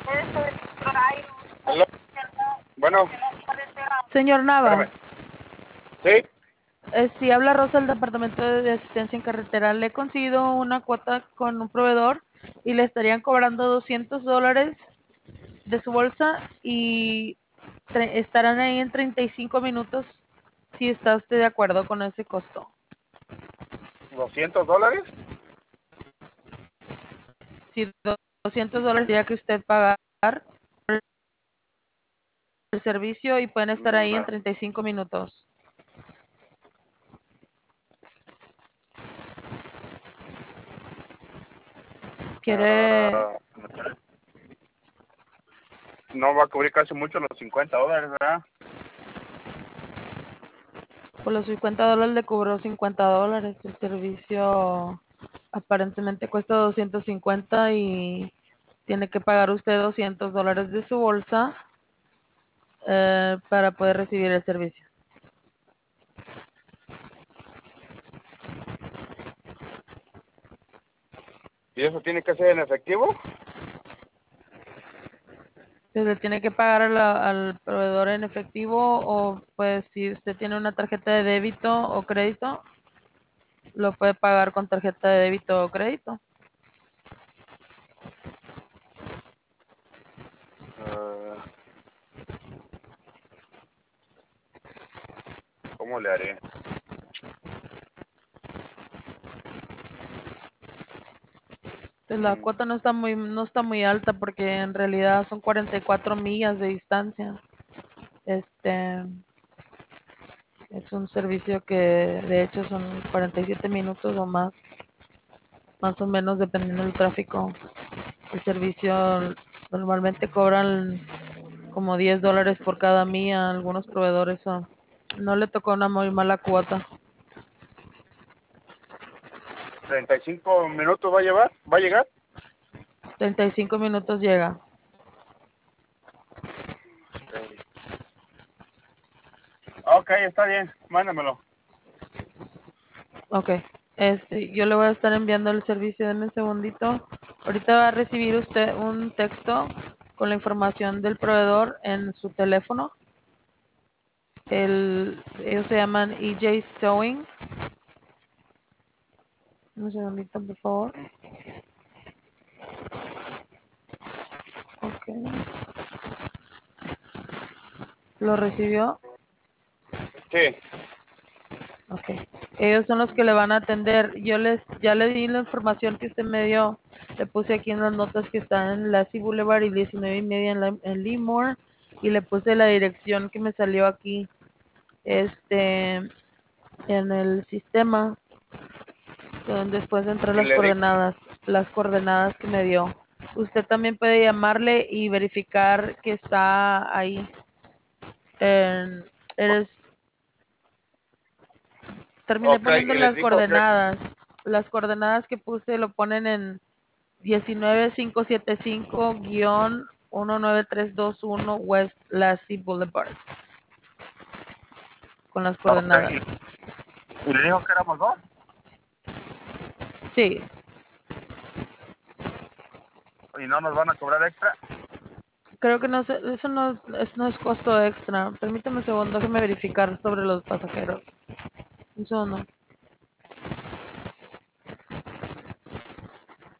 Aló. Bueno, Señor Nava, espérame. Sí, si habla Rosa del Departamento de Asistencia en Carretera, le he conseguido una cuota con un proveedor y le estarían cobrando $200 de su bolsa y estarán ahí en 35 minutos si está usted de acuerdo con ese costo. $200. Si $200 ya que usted pagar por el servicio y pueden estar ahí en Mm, 35 minutos. ¿Quiere ah, no va a cubrir casi mucho los $50, ¿verdad? por los $50 le cobró $50? El servicio aparentemente cuesta 250 y tiene que pagar usted $200 de su bolsa para poder recibir el servicio. ¿Y eso tiene que ser en efectivo? Pues le tiene que pagar al proveedor en efectivo o pues si usted tiene una tarjeta de débito o crédito, lo puede pagar con tarjeta de débito o crédito. Ah, ¿cómo le haré? Pues la Mm, cuota no está muy alta porque en realidad son 44 millas de distancia. Este es un servicio que de hecho son 47 minutos o más o menos dependiendo del tráfico. El servicio normalmente cobran como $10 por cada milla. Algunos proveedores no le tocó una muy mala cuota. 35 minutos va a llegar. 35 minutos llega. Ok, está bien, mándamelo. Ok. Yo le voy a estar enviando el servicio, denme un segundito. Ahorita va a recibir usted un texto con la información del proveedor en su teléfono. Ellos se llaman EJ Sewing. Un segundito, por favor. Ok. ¿Lo recibió? Sí, Ok. Ellos son los que le van a atender. Ya le di la información que usted me dio. Le puse aquí en las notas que están en Lassie Boulevard y 19:30 en Lemoore. Y le puse la dirección que me salió aquí, en el sistema, donde después de entrar y le digo, las coordenadas que me dio. Usted también puede llamarle y verificar que está ahí. En, eres, Terminé ok, poniendo y les las digo que, coordenadas. Las coordenadas que puse lo ponen en 19575-19321 West Lassie Boulevard. Con las ok, coordenadas. y le digo que éramos dos, Sí, y no nos van a cobrar extra. creo que no sé, eso no es costo extra. Permítame un segundo, déjeme verificar sobre los pasajeros. Un segundo.